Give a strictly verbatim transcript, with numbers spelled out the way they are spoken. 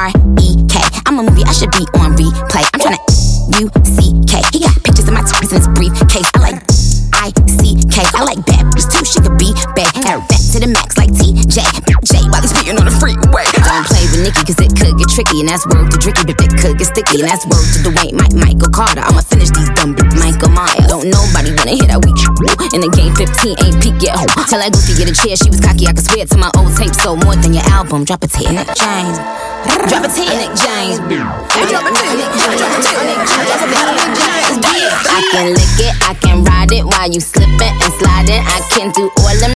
R E K. I'm a movie, I should be on replay. I'm tryna U C K. He got pictures of my twists in his briefcase. I like I C K. I like bad bitches too, she could be bad. Add that to the max like T J. J while he's speaking on the freeway. Don't play with Nicki cause it could get tricky. And that's word to Dricky, but it could get sticky. And that's word to Dwayne, Mike, Michael Carter. I'ma finish these dumb bitches, Michael Myers. Don't nobody wanna hear that we in the game fifteen ain't peak yet. Tell that goofy get a chair, she was cocky, I could swear to my old tape. So more than your album, drop a tape. Nick James, drop a tape. Nick James, drop a tape. Nick James, drop a tape. Nick James, I can lick it, I can ride it while you slipping and sliding. I can do all them